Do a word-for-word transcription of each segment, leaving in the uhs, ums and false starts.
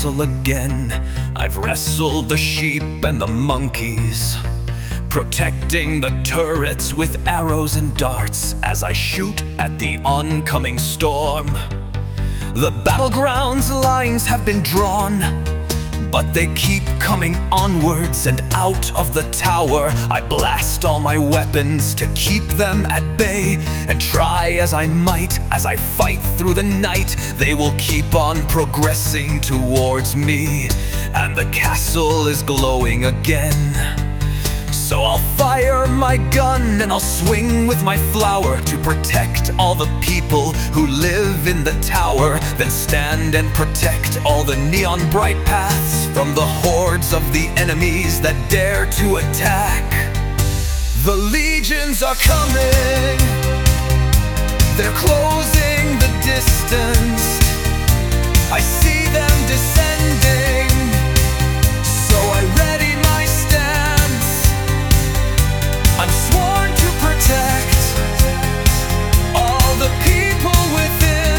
castle again. I've wrestled the sheep and the monkeys, protecting the turrets with arrows and darts as I shoot at the oncoming storm. The battleground's lines have been drawn, but they keep coming onwards and out of the tower. I blast all my weapons to keep them at bay, and try as I might, as I fight through the night, they will keep on progressing towards me, and the castle is glowing again. So I'll fire my gun and I'll swing with my flower to protect all the people who live in the tower, then stand and protect all the neon bright paths from the hordes of the enemies that dare to attack. The legions are coming, they're closing the distance. I see them descending, so I ready my stance. I'm sworn to protect all the people within.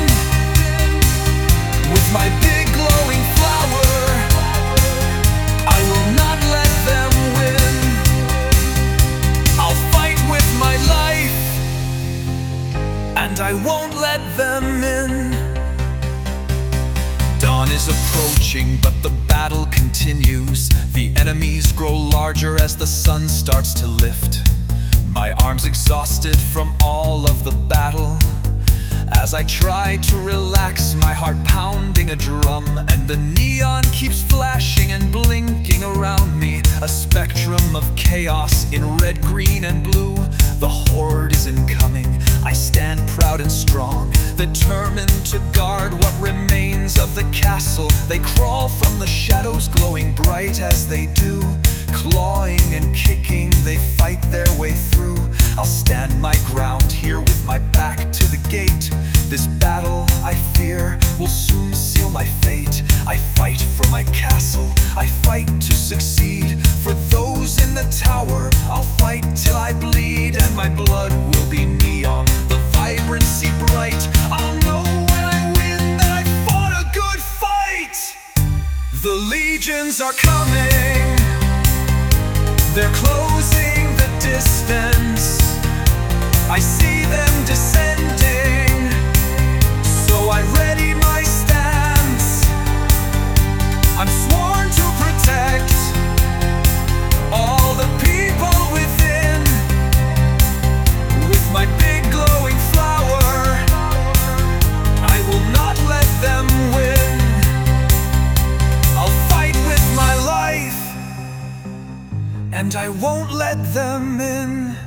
With my big glowing flower, I will not let them win. I'll fight with my life, and I won't let them in. Dawn is approaching, but the battle continues. The enemies grow larger as the sun starts to lift. My arms exhausted from all of the battle, as I try to relax, my heart pounding a drum, and the neon keeps flashing and blinking around me. A spectrum of chaos in red, green, and blue. The horde is incoming. I stand proud and strong, determined to guard what remains of the castle. They crawl from the shadows, glowing bright as they do. Clawing and kicking, they fight their way through. I'll stand my ground here with my back to the gate. This battle, I fear, will soon seal my fate. I fight for my castle, I fight to succeed. For those in the tower, I'll fight till I bleed, and my blood will be neon, the vibrancy bright. I'll know when I win that I fought a good fight. The legions are coming, they're closing the distance. I see them descending, so I ready my stance. I'm sworn to protect all the people within. With my big glowing flower, I will not let them win. I'll fight with my life, and I won't let them in.